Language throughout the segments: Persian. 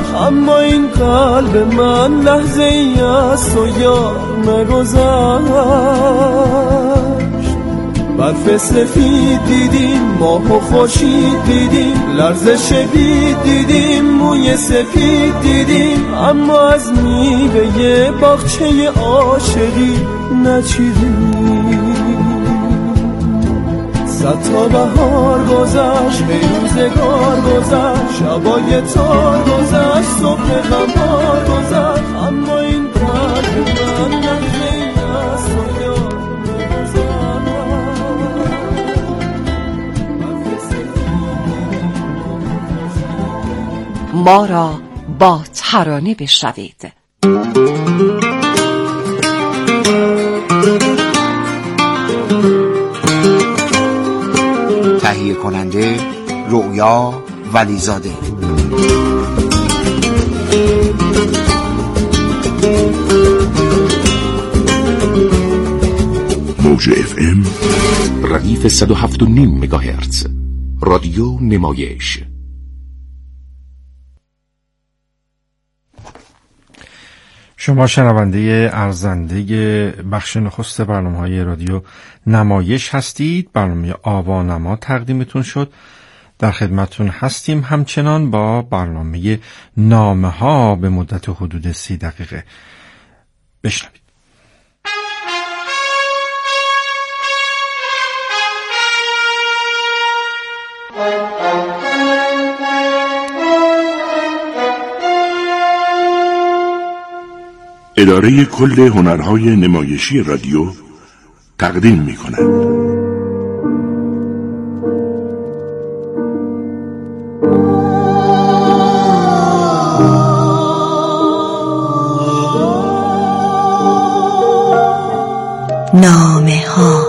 اما این قلب من لحظه ای از تو یاد نگذشت. برف سفید دیدیم، ماه و خورشید دیدیم، لرزش بید دیدیم، موی سفید دیدیم، اما از میوه باغچه عاشقی نچیدیم. صد تا بهار گذشت، روزگار گذشت، شبای تار گذشت، صبح غمار گذشت، اما این قلب من لحظه ای از تو یاد نگذشت. ما را با ترانه بشنوید. تهیه کننده رؤیا ولیزاده. موج FM ردیف 107.5 مگاهرتز رادیو نمایش. شما شنونده ارزنده بخش نخست برنامه‌های رادیو نمایش هستید. برنامه آوانما تقدیمتون شد. در خدمتون هستیم همچنان با برنامه نامه ها به مدت حدود 30 دقیقه. بشنوید. اداره کل هنرهای نمایشی رادیو تقدیم می‌کند. نامه ها.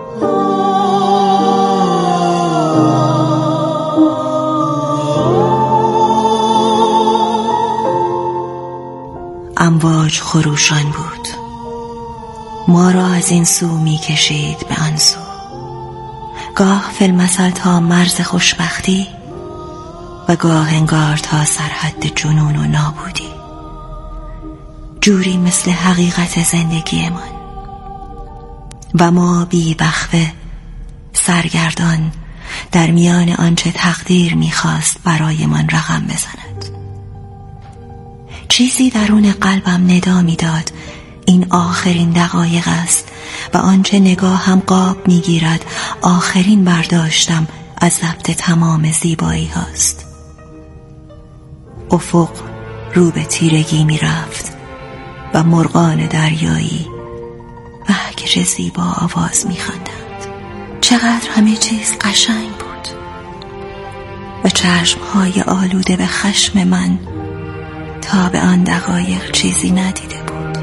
امواج خروشان بود، ما را از این سو می کشید به آن سو، گاه فیلمسل تا مرز خوشبختی و گاه انگار تا سرحد جنون و نابودی، جوری مثل حقیقت زندگیمان و ما بی وقفه سرگردان در میان آنچه تقدیر می‌خواست برایمان رقم بزند. چیزی درون قلبم ندا می‌داد این آخرین دقایق است و آنچه نگاهم قاب می‌گیرد آخرین برداشتم از ضبط تمام زیبایی هاست. افق رو به تیرگی می‌رفت و مرغان دریایی که چه زیبا آواز می‌خواندند. چقدر همه چیز قشنگ بود و چشم‌های آلوده به خشم من تا به آن دقایق چیزی ندیده بود.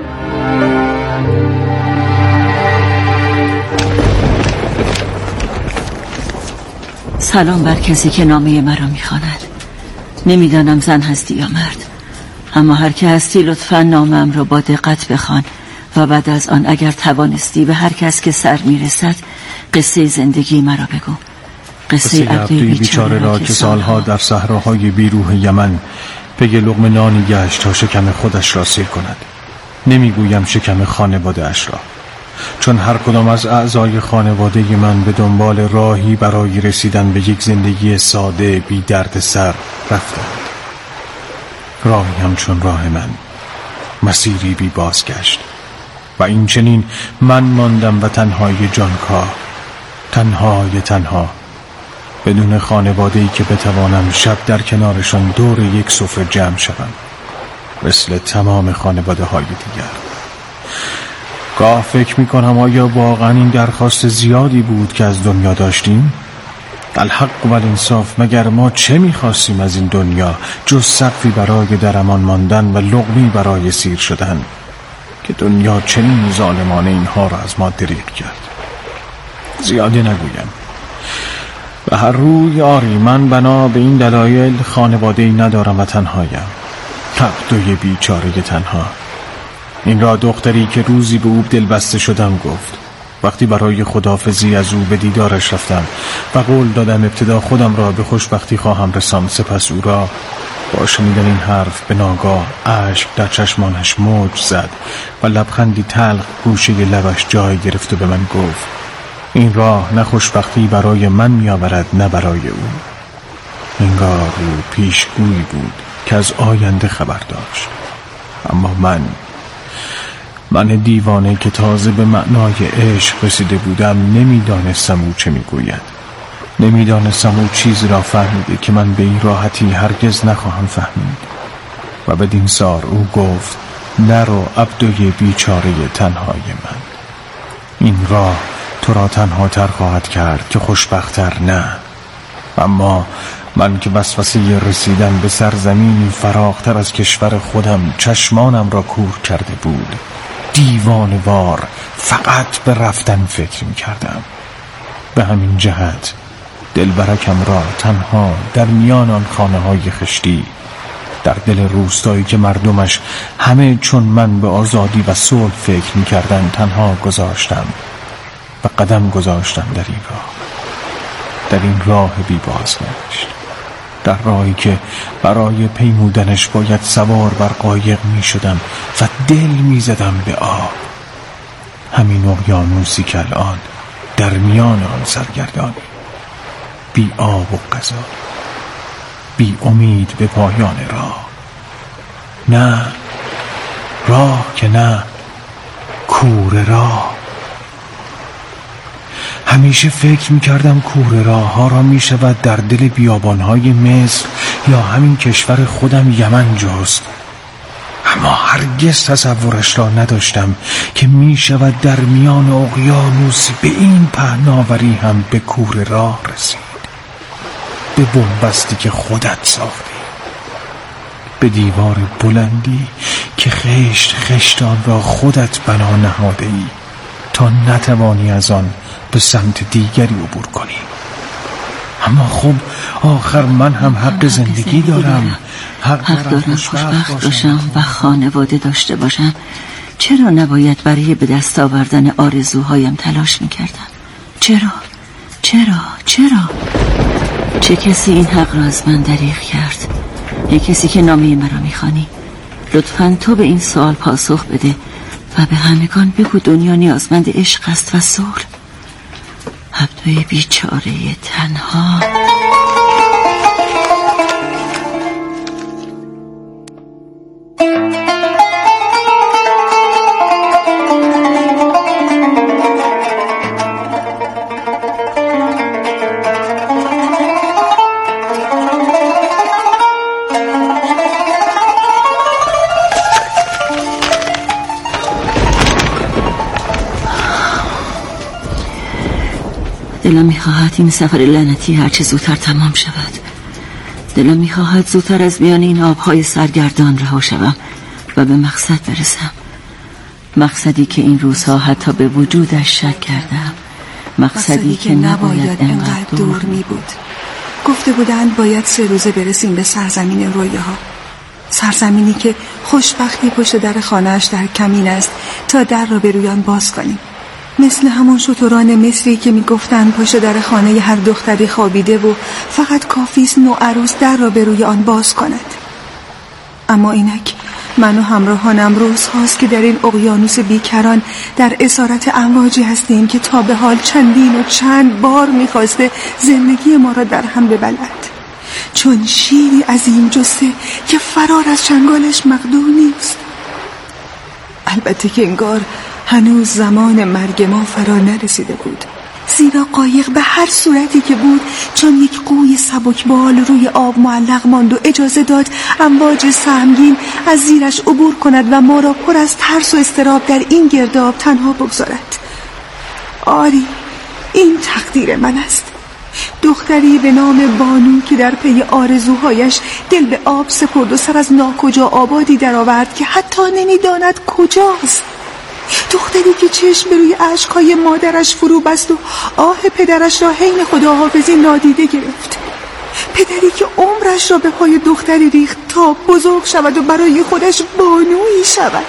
سلام بر کسی که نامه مرا می‌خواند. نمی‌دانم زن هستی یا مرد، اما هر که هستی لطفاً نامه‌ام را با دقت بخوان و بعد از آن اگر توانستی به هر کس که سر میرسد قصه زندگی مرا بگو. قصه عبدی بیچاره را که سالها در صحراهای بیروح یمن پی لقمه نانی گشت تا شکم خودش را سیر کند. نمیگویم شکم خانواده اش را، چون هر کدام از اعضای خانواده من به دنبال راهی برای رسیدن به یک زندگی ساده بی درد سر رفتند. راهی همچون راه من، مسیری بی بازگشت، و این چنین من ماندم و تنهای جانکاه، تنها بدون خانواده‌ای که بتوانم شب در کنارشان دور یک سفره جمع شوم مثل تمام خانواده های دیگر. گاه فکر میکنم آیا واقعا این درخواست زیادی بود که از دنیا داشتیم؟ الحق و الانصاف مگر ما چه میخواستیم از این دنیا جز سقفی برای درمان ماندن و لقمه‌ای برای سیر شدن که دنیا چنین ظالمانه اینها را از ما دریغ کرد؟ زیاده نگویم. به هر روی آری من بنا به این دلایل خانواده‌ای ندارم و تنهایم. عبدوی بیچاره تنها. این را دختری که روزی به او دلبسته شدم گفت. وقتی برای خداحافظی از او به دیدارش رفتم و قول دادم ابتدا خودم را به خوشبختی خواهم رساند، سپس او را با شنیدن این حرف به ناگاه اشک در چشمانش موج زد و لبخندی تلخ گوشه لبش جای گرفت و به من گفت این راه نه خوشبختی برای من می‌آورد نه برای او. انگار او پیشگویی بود که از آینده خبر داشت. اما من دیوانه که تازه به معنای عشق رسیده بودم نمیدانستم او چه میگوید. نمیدانستم او چیزی را فهمیده که من به این راحتی هرگز نخواهم فهمید. و بدین سار او گفت نرو عبدوی بیچاره تنهای من. این راه تو را تنها تر خواهد کرد که خوشبخت‌تر نه. اما من که وسوسه رسیدن به سرزمینی فراختر از کشور خودم چشمانم را کور کرده بود، دیوانه‌وار فقط به رفتن فکر می کردم. به همین جهت دلبرکم را تنها در میان آن خانه‌های خشتی در دل روستایی که مردمش همه چون من به آزادی و صلح فکر می کردن تنها گذاشتم و قدم گذاشتم در این راه بی بازگشت، در راهی که برای پیمودنش باید سوار بر قایق می شدم و دل می زدم به آب. همین اقیانوسی که الان در میان آن سرگردانی، بی آب و غذا، بی امید به پایان راه. نه راه که نه، کوره راه. همیشه فکر می‌کردم کوره راه ها را می شود در دل بیابان‌های مصر یا همین کشور خودم یمن جست، اما هرگز تصورش را نداشتم که می شود در میان اقیانوس به این پهناوری هم به کوره راه رسید، به بنبستی که خودت ساختی، به دیوار بلندی که خشت آن را خودت بنا نهاده ای تا نتوانی از آن به سمت دیگری عبور کنی. اما خب آخر من هم حق زندگی دارم، حق دارم خوشبخت باشم و خانواده داشته باشم. چرا نباید برای به دست آوردن آرزوهایم تلاش میکردم؟ چرا؟ چه کسی این حق را از من دریغ کرد؟ یک کسی که نامه مرا میخوانی. لطفاً تو به این سوال پاسخ بده و به همگان بگو دنیا نیازمند عشق است و صلح. عبدوی بیچاره تنها. دلم میخواهد این سفر لعنتی هرچه زودتر تمام شود. دلم میخواهد زودتر از میان این آبهای سرگردان رها شوم و به مقصد برسم. مقصدی که این روزها حتی به وجودش شک کردم. مقصدی که نباید انقدر دور می بود. گفته بودند باید 3 روزه برسیم به سرزمین رویاها، سرزمینی که خوشبختی پشت در خانه‌اش در کمین است تا در را به رویان باز کنیم، مثل همون شتران مصری که میگفتند پشت در خانه هر دختری خوابیده و فقط کافیست نوعروس در را به روی آن باز کند. اما اینک من و همراهانم روزهاست که در این اقیانوس بیکران در اسارت امواجی هستیم که تا به حال چندین و چند بار میخواسته زندگی ما را در هم ببلد، چون شیری عظیم جسته که فرار از چنگالش مقدور نیست. البته که انگار هنوز زمان مرگ ما فرا نرسیده بود، زیرا قایق به هر صورتی که بود چون یک قوی سبکبال روی آب معلق ماند و اجازه داد امواج سهمگین از زیرش عبور کند و ما را پر از ترس و اضطراب در این گرداب تنها بگذارد. آری، این تقدیر من است. دختری به نام بانو که در پی آرزوهایش دل به آب سپرد و سر از ناکجا آبادی درآورد که حتی نمی‌داند کجاست. دختری که چشم به روی اشک‌های مادرش فرو بست و آه پدرش را حین خداحافظی نادیده گرفت. پدری که عمرش را به پای دختری ریخت تا بزرگ شود و برای خودش بانویی شود.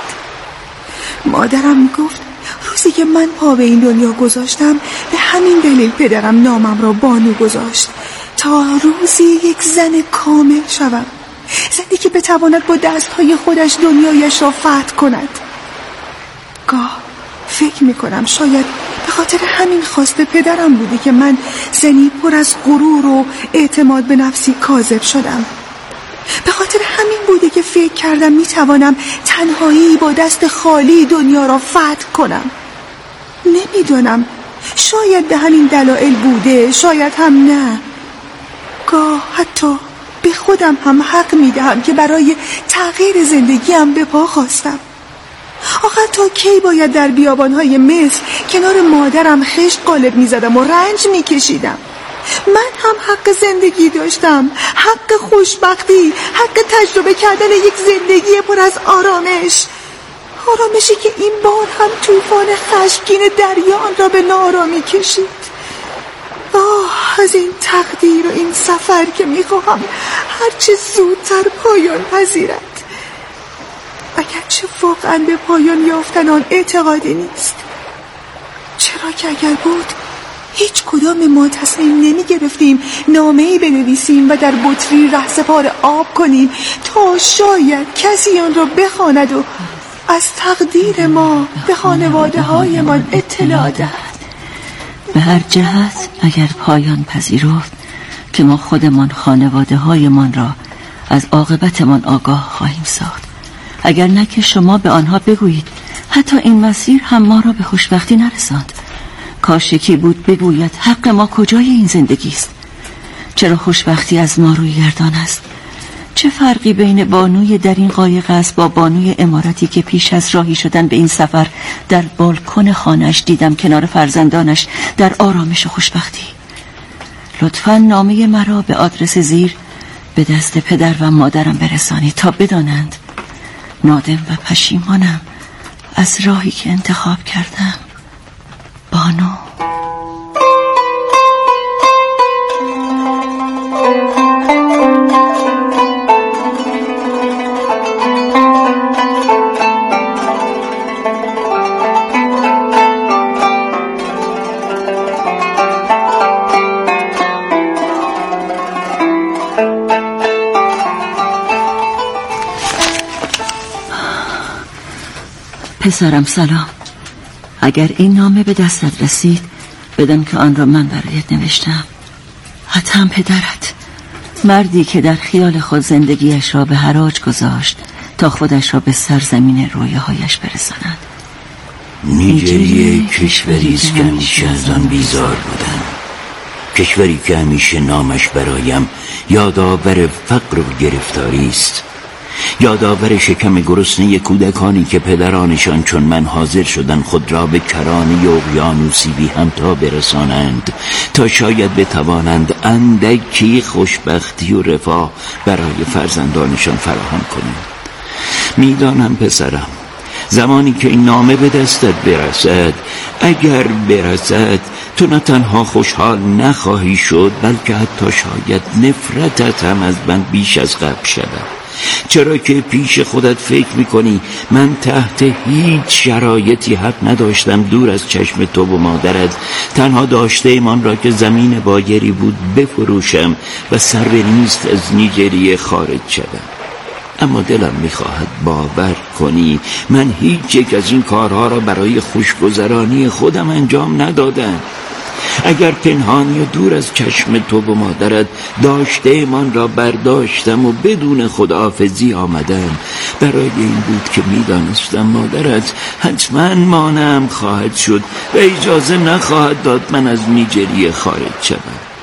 مادرم گفت روزی که من پا به این دنیا گذاشتم به همین دلیل پدرم نامم را بانو گذاشت تا روزی یک زن کامل شوم، بتواند با دستهای خودش دنیایش را فتح کند. گاه فکر میکنم شاید به خاطر همین خواست پدرم بوده که من زنی پر از غرور و اعتماد به نفسی کاذب شدم. به خاطر همین بوده که فکر کردم میتوانم تنهایی با دست خالی دنیا را فتح کنم. نمیدانم، شاید به همین دلایل بوده، شاید هم نه. گاه حتی به خودم هم حق میدهم که برای تغییر زندگیم به پا خواستم. آخه تا کی باید در بیابانهای مصر کنار مادرم خشت قالب میزدم و رنج میکشیدم؟ من هم حق زندگی داشتم، حق خوشبختی، حق تجربه کردن یک زندگی پر از آرامشی که این بار هم طوفان خشمگین دریان را به ناآرامی کشید. از این تقدیر و این سفر که میخواهم هرچه زودتر پایان پذیرد، اگرچه واقعا به پایان یافتن آن اعتقادی نیست. چرا که اگر بود هیچ کدام ما تصمیم نمی گرفتیم نامه‌ای بنویسیم و در بطری رهسپار آب کنیم تا شاید کسی آن را بخواند و از تقدیر ما به خانواده هایمان اطلاع دهد. به هر جهت اگر پایان پذیرفت که ما خودمان خانواده هایمان را از عاقبتمان آگاه خواهیم ساخت. اگر نه که شما به آنها بگویید حتی این مسیر هم ما را به خوشبختی نرساند. کاش یکی بود بگوید حق ما کجای این زندگی است. چرا خوشبختی از ما روی گردان است؟ چه فرقی بین بانوی در این قایق است با بانوی عمارتی که پیش از راهی شدن به این سفر در بالکن خانه‌اش دیدم کنار فرزندانش در آرامش و خوشبختی؟ لطفاً نامه مرا به آدرس زیر به دست پدر و مادرم برسانید تا بدانند نادم و پشیمانم از راهی که انتخاب کردم. بانو. پسرم سلام. اگر این نامه به دستت رسید بدان که آن را من برایت نوشتم. حتما پدرت، مردی که در خیال خود زندگیش را به حراج گذاشت تا خودش را به سرزمین رویاهایش برساند. نیجریه کشوری است که همیشه از آن بیزار بودم، کشوری که همیشه نامش برایم یادآور فقر و گرفتاری است، یادآور شکم گرسنه کودکانی که پدرانشان چون من حاضر شدن خود را به کرانه اقیانوسی بی همتا برسانند تا شاید بتوانند اندکی خوشبختی و رفاه برای فرزندانشان فراهم کنند. میدانم پسرم، زمانی که این نامه به دستت برسد، اگر برسد، تو نه تنها خوشحال نخواهی شد بلکه حتی شاید نفرتت هم از من بیش از قبل شود. چرا که پیش خودت فکر میکنی من تحت هیچ شرایطی حق نداشتم دور از چشم تو و مادرت تنها داشته ایمان را که زمین باگری بود بفروشم و سربریست از نیجریه خارج شدم. اما دلم میخواهد باور کنی من هیچ یک از این کارها را برای خوشگذرانی خودم انجام ندادم. اگر پنهانی و دور از چشم تو و مادرت داشته من را برداشتم و بدون خداحافظی آمدم، برای این بود که میدانستم مادرت حتما مانعم خواهد شد و اجازه نخواهد داد من از نیجریه خارج شدم.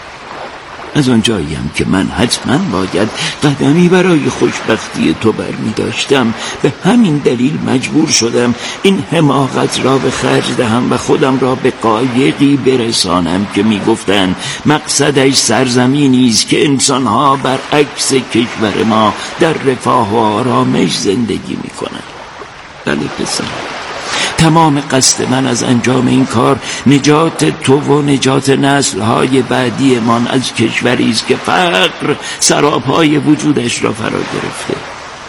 از آنجاییم که من حتما باید قدمی برای خوشبختی تو برمی داشتم، به همین دلیل مجبور شدم این حماقت را به خرج دهم و خودم را به قایقی برسانم که می گفتن مقصدش سرزمینی است که انسانها برعکس کشور ما در رفاه و آرامش زندگی می کنند. بله پسر، تمام قصد من از انجام این کار نجات تو و نجات نسل‌های بعدی من از کشوری است که فقر سراپای وجودش را فرا گرفته.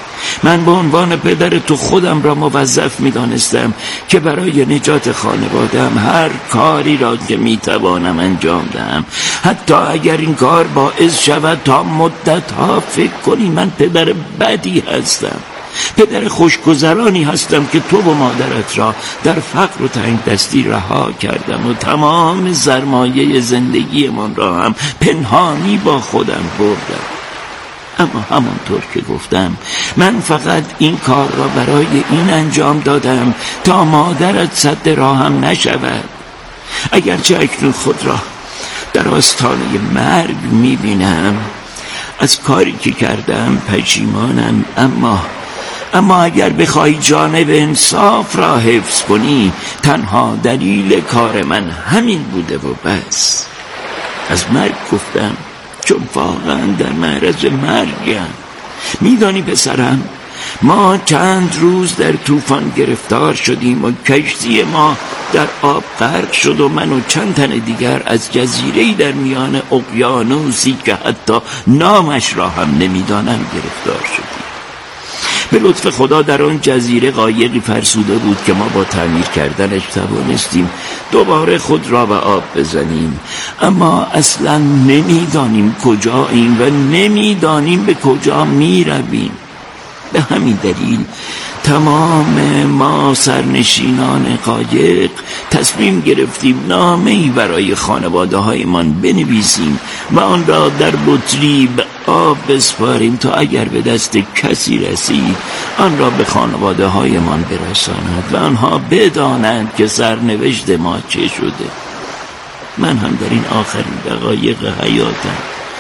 من به عنوان پدر تو خودم را موظف می‌دانستم که برای نجات خانواده‌ام هر کاری را که می‌توانم انجام دهم، حتی اگر این کار باعث شود تا مدت‌ها فکر کنی من پدر بدی هستم. پدر خوشگذرانی هستم که تو و مادرت را در فقر و تنگ دستی رها کردم و تمام سرمایه زندگیمان را هم پنهانی با خودم بردم. اما همانطور که گفتم من فقط این کار را برای این انجام دادم تا مادرت سد راهم نشود. اگرچه اکنون خود را در آستانه مرگ میبینم، از کاری که کردم پشیمانم، اما اگر بخوای جانب انصاف را حفظ کنی، تنها دلیل کار من همین بوده و بس. از مرگ گفتم چون واقعا در معرض مرگم. میدانی پسرم، ما چند روز در طوفان گرفتار شدیم و کشتی ما در آب غرق شد و من و چند تن دیگر از جزیره‌ای در میان اقیانوسی که حتی نامش را هم نمیدانم گرفتار شدیم. به لطف خدا در آن جزیره قایقی فرسوده بود که ما با تعمیر کردنش توانستیم دوباره خود را به آب بزنیم، اما اصلا نمیدانیم کجاییم و نمیدانیم به کجا میرویم. به همین دلیل تمام ما سرنشینان قایق تصمیم گرفتیم نامه‌ای برای خانواده هایمان بنویسیم و آن را در بطری به آب بسپاریم تا اگر به دست کسی رسید آن را به خانواده هایمان برساند و آنها بدانند که سرنوشت ما چه شده. من هم در این آخرین دقایق حیاتم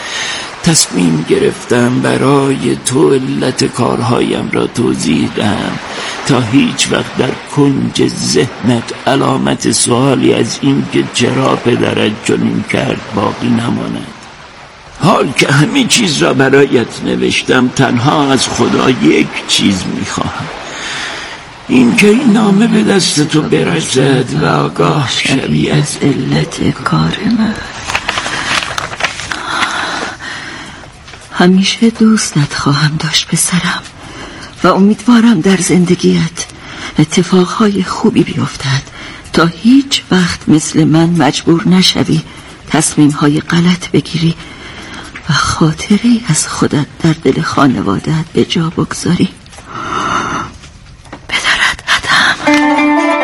تصمیم گرفتم برای تو علت کارهایم را توضیح دهم تا هیچ وقت در کنج ذهنت علامت سوالی از این که چرا پدرت چنین کرد باقی نماند. حال که همه چیز را برایت نوشتم، تنها از خدا یک چیز میخواهم، این که این نامه به دست تو برسد و آگاه شوی از علت کار من. همیشه دوستت خواهم داشت پسرم و امیدوارم در زندگیت اتفاقهای خوبی بیفتد تا هیچ وقت مثل من مجبور نشوی تصمیمهای غلط بگیری و خاطری از خودت در دل خانواده‌ات به جا بگذاری. پدرت ادهم.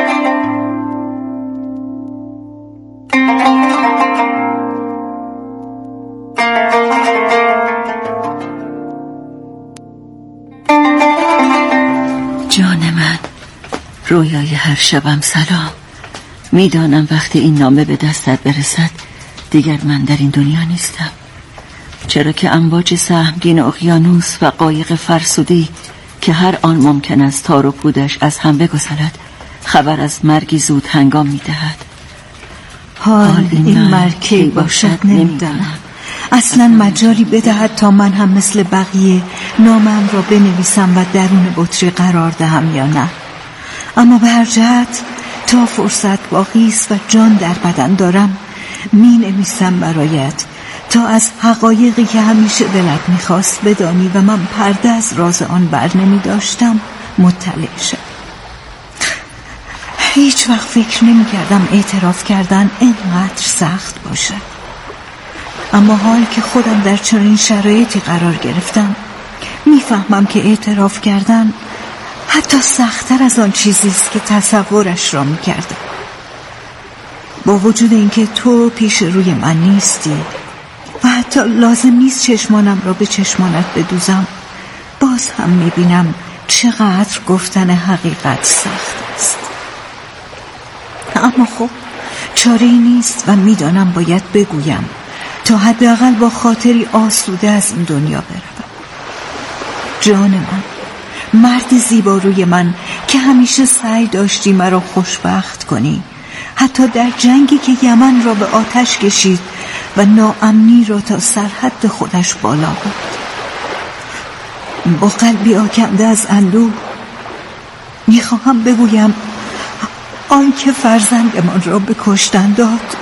جان من، رویای هر شبم سلام. میدانم وقتی این نامه به دستت برسد دیگر من در این دنیا نیستم، چرا که امواج سهمگین اقیانوس و قایق فرسودی که هر آن ممکن است تار و پودش از هم بگسلد خبر از مرگی زود هنگام میدهد. حال این مرگ کی باشد نمیدانم. اصلا مجالی بدهد تا من هم مثل بقیه نامم را بنویسم و درون بطری قرار دهم یا نه. اما به هر جهت تا فرصت باقی است و جان در بدن دارم می نویسم برایت تا از حقایقی که همیشه دلت میخواست بدانی و من پرده از راز آن بر نمی داشتم مطلع شد. هیچ وقت فکر نمی کردم اعتراف کردن اینقدر سخت باشد، اما حال که خودم در چنین شرایطی قرار گرفتم میفهمم که اعتراف کردن حتی سخت‌تر از آن چیزی است که تصورش را میکردم. با وجود اینکه تو پیش روی من نیستی و حتی لازم نیست چشمانم را به چشمانت بدوزم، باز هم میبینم چقدر گفتن حقیقت سخت است. اما خب چاره‌ای نیست و میدانم باید بگویم تا حداقل با خاطری آسوده از این دنیا بروم. جان من، مرد زیباروی من که همیشه سعی داشتی مرا خوشبخت کنی، حتی در جنگی که یمن را به آتش کشید و ناامنی را تا سرحد خودش بالا برد. با قلبی آکنده از اندوه میخواهم بگویم آن که فرزندمان را به کشتن داد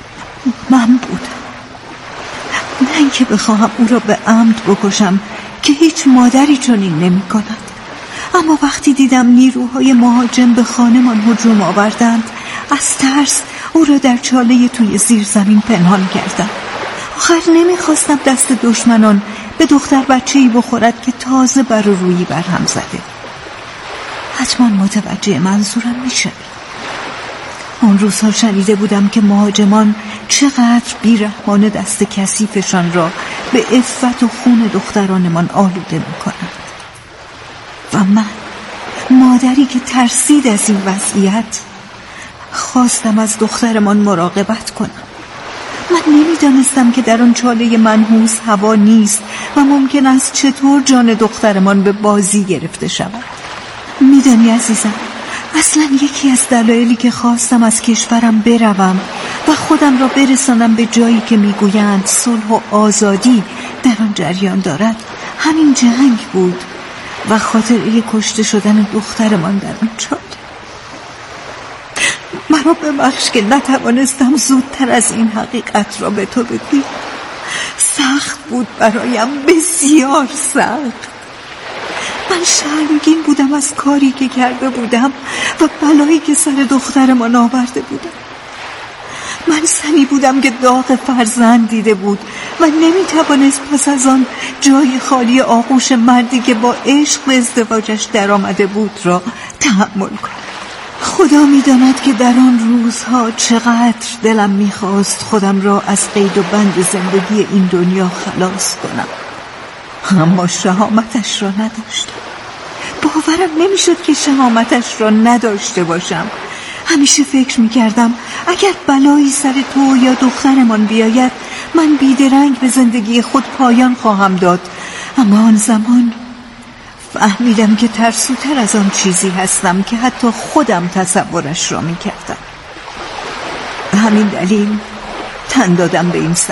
من بودم. نه اینکه بخواهم او را به عمد بکشم که که هیچ مادری چنین نمی کند. اما وقتی دیدم نیروهای مهاجم به خانمان هجوم آوردند، از ترس او را در چاله توی زیرزمین پنهان کردم. آخر نمیخواستم دست دشمنان به دختر بچه‌ای بخورد که تازه بر رویی برهم زده. حتما متوجه منظورم میشه. اون روزها شنیده بودم که مهاجمان چقدر بیرحمانه دست کثیفشان را به عفت و خون دخترانمان آلوده میکنند. و من، مادری که ترسید از این وضعیت، خواستم از دخترمان مراقبت کنم. من نمیدانستم که در آن چاله منحوس هوا نیست و ممکن است چطور جان دخترمان به بازی گرفته شود. میدانی عزیزم، اصلا یکی از دلایلی که خواستم از کشورم بروم و خودم را برسانم به جایی که میگویند صلح و آزادی در آن جریان دارد، همین جنگ بود و خاطره کشته شدن دخترمان در آن چاله. مرا ببخش که نتوانستم زودتر از این حقیقت را به تو بگویم. سخت بود برایم، بسیار سخت. من شرمگین بودم از کاری که کرده بودم و بلایی که سر دخترمان آورده بودم. من زنی بودم که داغ فرزند دیده بود و نمیتوانست پس از آن جای خالی آغوش مردی که با عشق به ازدواجش در آمده بود را تحمل کنم. خدا میداند که در آن روزها چقدر دلم میخواست خودم را از قید و بند زندگی این دنیا خلاص کنم، اما شهامتش را نداشتم. باورم نمیشد که شهامتش را نداشته باشم. همیشه فکر میکردم اگر بلایی سر تو یا دخترمان بیاید، من بیدرنگ به زندگی خود پایان خواهم داد. اما آن زمان فهمیدم که ترسوتر از آن چیزی هستم که حتی خودم تصورش را میکردم. به همین دلیل تن دادم به این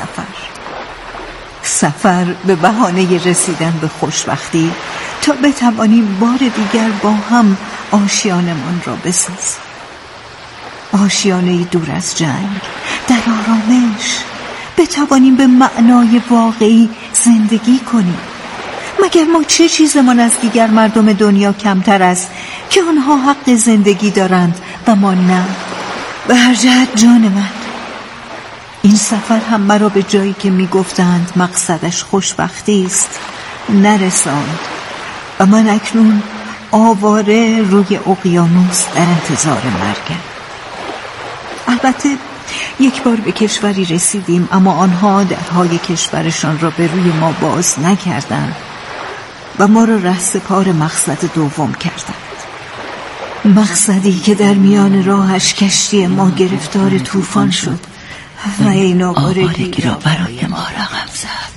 سفر به بهانه رسیدن به خوشبختی، تا بتوانیم بار دیگر با هم آشیانمان را بسازیم. آشیانه‌ای دور از جنگ، در آرامش، بتوانیم به معنای واقعی زندگی کنیم. مگر ما چه چیزمان از دیگر مردم دنیا کمتر است که آنها حق زندگی دارند و ما نه؟ به هر جهت جان من، این سفر هم مرا به جایی که میگفتند مقصدش خوشبختی است نرساند و من اکنون آواره روی اقیانوس در انتظار مرگم. البته یک بار به کشوری رسیدیم، اما آنها درهای کشورشان را به روی ما باز نکردند و ما را رهسپار مقصد دوم کردند. مقصدی که در میان راهش کشتی ما گرفتار طوفان شد و این آوارگی را برای ما رقم زد.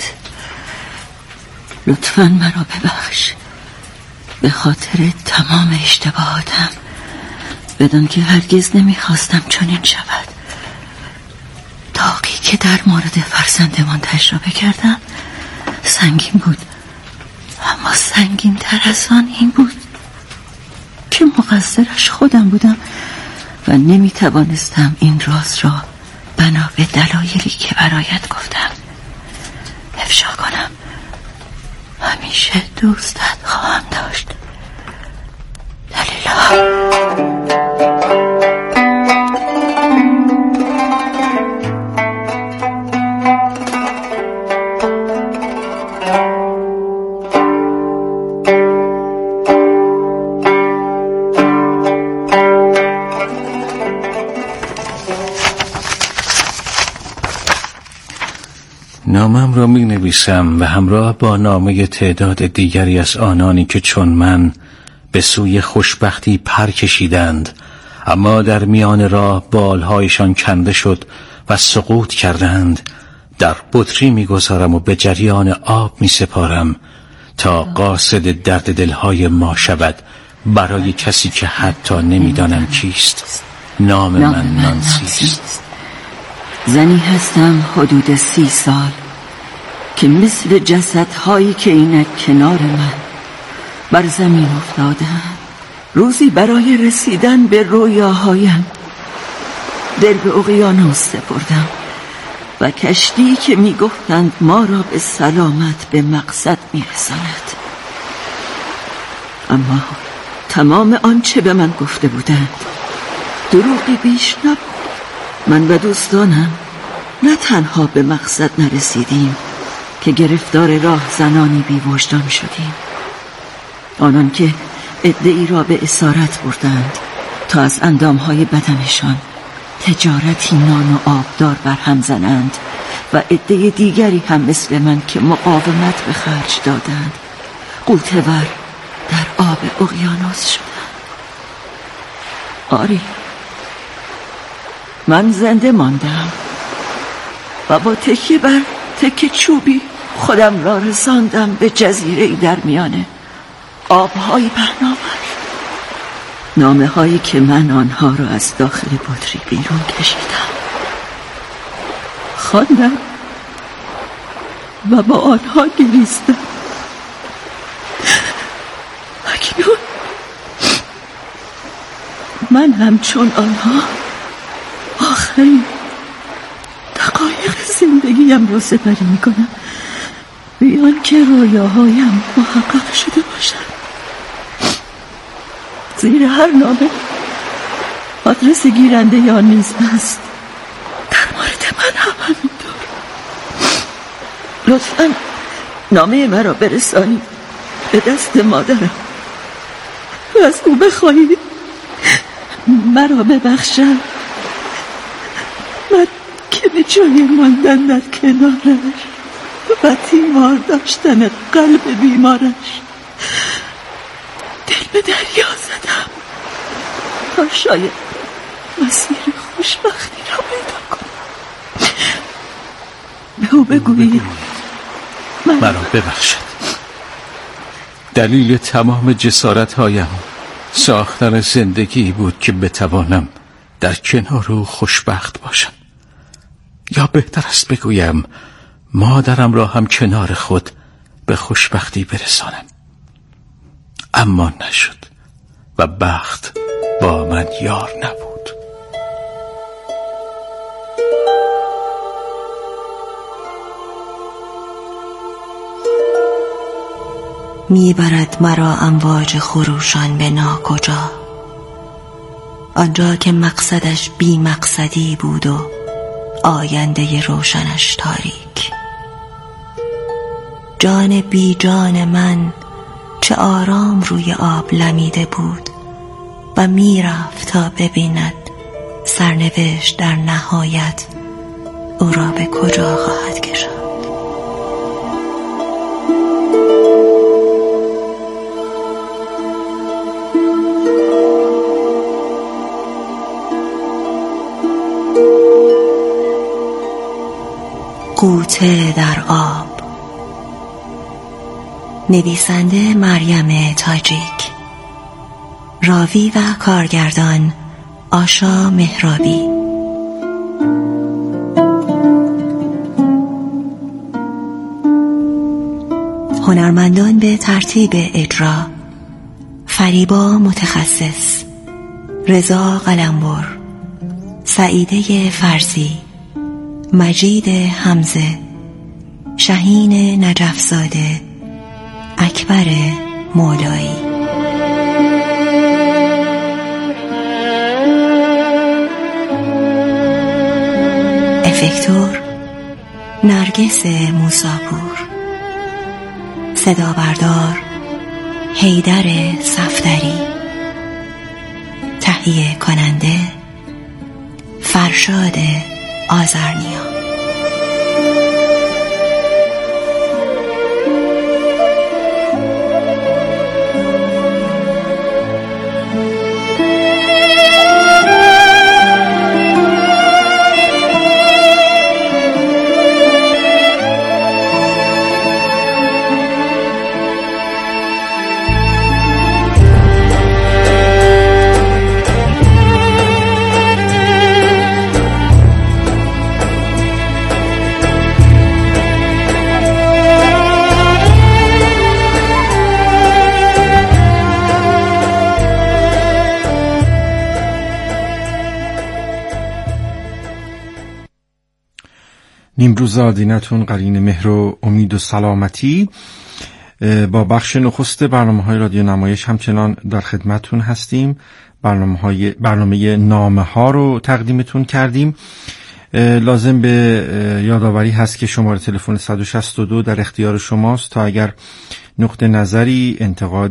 لطفاً مرا ببخش به خاطر تمام اشتباهاتم، بدان که هرگز نمیخواستم چنین شود. داغی که در مورد فرزندمان تجربه کردم سنگین بود، اما سنگین تر از آن این بود که مقصرش خودم بودم و نمیتوانستم این راز را بنا به دلایلی که برایت گفتم افشا کنم. همیشه دوستت خواهم داشت. دلیلا. نامم را می نویسم و همراه با نامه تعداد دیگری از آنانی که چون من به سوی خوشبختی پر کشیدند، اما در میان راه بالهایشان کنده شد و سقوط کردند، در بطری می گذارم و به جریان آب می سپارم تا قاصد درد دلهای ما شود برای کسی که حتی نمیدانم کیست. نام من نانسی است. زنی هستم حدود 30 سال که مثل جسدهایی که اینک کنار من بر زمین افتادم. روزی برای رسیدن به رویاهایم دل به اقیانوس سپردم و کشتی که میگفتند ما را به سلامت به مقصد میرساند اما تمام آنچه به من گفته بودند دروغی بیش نبود. من و دوستانم نه تنها به مقصد نرسیدیم که گرفتار راهزنانی بی وجدان شدیم، آنان که عده‌ای را به اسارت بردند تا از اندامهای بدنشان تجارتی نان و آبدار برهم زنند و عده دیگری هم مثل من که مقاومت به خرج دادند غوطه‌ور در آب اقیانوس شدند. آری، من زنده ماندم و با تکیه بر تکه چوبی خودم را رساندم به جزیره‌ای در میانه آبهای پهناور. نامه هایی که من آنها را از داخل بطری بیرون کشیدم خواندم و با آنها گریستم. اکنون من همچون آنها آخرین دقایق زندگیم را سپری میکنم بیان که رویاهایم محقق شده باشد. زیر هر نامه آدرس گیرنده یا نیز است. در مورد من هم همینطور. لطفاً نامه مرا برسانید به دست مادرم و از او بخواهید مرا ببخشد. من که به جای ماندن در کنارش و تیمار داشتن قلب بیمارش دل به دریا زدم تا شاید مسیر خوشبختی را پیدا کنم. به او بگویید مرا ببخشد. دلیل تمام جسارت‌هایم ساختن زندگی بود که بتوانم در کنار او خوشبخت باشم، یا بهتر است بگویم مادرم را هم کنار خود به خوشبختی برسانم. اما نشد و بخت با من یار نبود. میبرد مرا امواج خروشان به ناکجا، آنجا که مقصدش بی مقصدی بود و آینده روشنش تاریک. جان بی جان من چه آرام روی آب لمیده بود و میرفت تا ببیند سرنوشت در نهایت او را به کجا خواهد کشاند. غوطه در آب. نویسنده مریم تاجیک، راوی و کارگردان آشا مهرابی. هنرمندان به ترتیب اجرا: فریبا متخصص، رضا قلمبر، سعیده فرزی، مجید حمزه، شهین نجفزاده، اکبر مولایی. افکتور نرگس موساپور. صدا بردار حیدر صفدری. تهیه کننده فرشاد آذرنیا. نیمروز آدینتون قرین مهر و امید و سلامتی. با بخش نخست برنامه‌های رادیو نمایش همچنان در خدمتتون هستیم. برنامه نامه‌ها رو تقدیمتون کردیم. لازم به یادآوری هست که شماره تلفن 162 در اختیار شماست تا اگر نقطه نظری، انتقاد